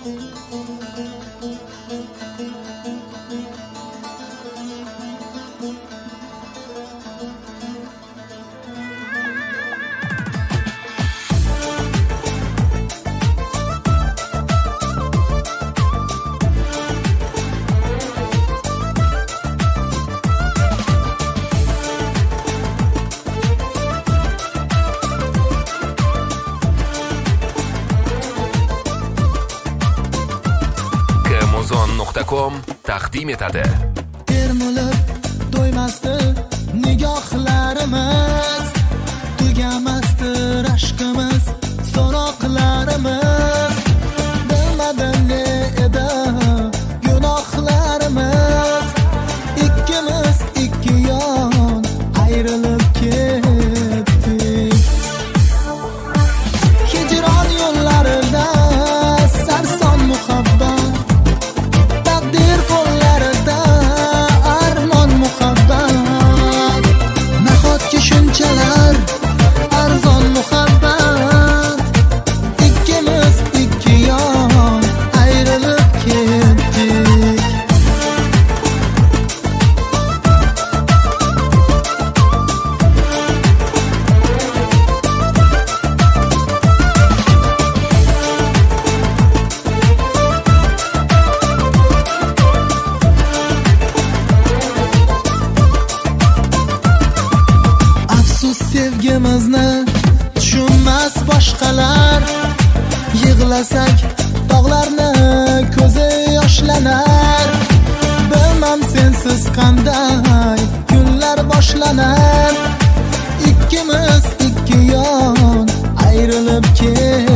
Amazon.com taqdim etadi. Termilib to'ymasdi nigohlarimiz, tugamasdi rashkimiz, so'roqlarimiz. Bilmadim ne edi gunohlarimiz, ikkimiz ikki yon ayrilib ketdik. Hijron yo'llarida sarson muhabbat, shunchalar arzon muhabbat, ikkimiz ikki yon ayrilib ketdik. Sevgimizni tushunmas boshqalar, yig'lasak tog'larni ko'zi yoshlanar. Bilmam sensiz qanday kunlar boshlanar, ikkimiz ikki yon ayrilib ketdik.